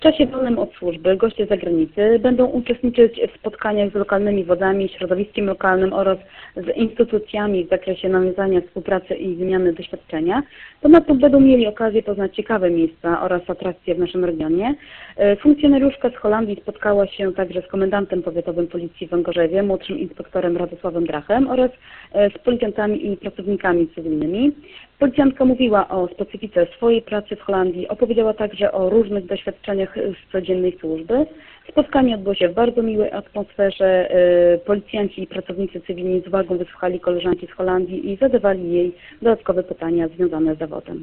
W czasie wolnym od służby goście z zagranicy będą uczestniczyć w spotkaniach z lokalnymi władzami, środowiskiem lokalnym oraz z instytucjami w zakresie nawiązania współpracy i wymiany doświadczenia. Ponadto będą mieli okazję poznać ciekawe miejsca oraz atrakcje w naszym regionie. Funkcjonariuszka z Holandii spotkała się także z komendantem powiatowym Policji w Węgorzewie, młodszym inspektorem Radosławem Drachem oraz z policjantami i pracownikami cywilnymi. Policjantka mówiła o specyfice swojej pracy w Holandii, opowiedziała także o różnych doświadczeniach z codziennej służby. Spotkanie odbyło się w bardzo miłej atmosferze. Policjanci i pracownicy cywilni z uwagą wysłuchali koleżanki z Holandii i zadawali jej dodatkowe pytania związane z zawodem.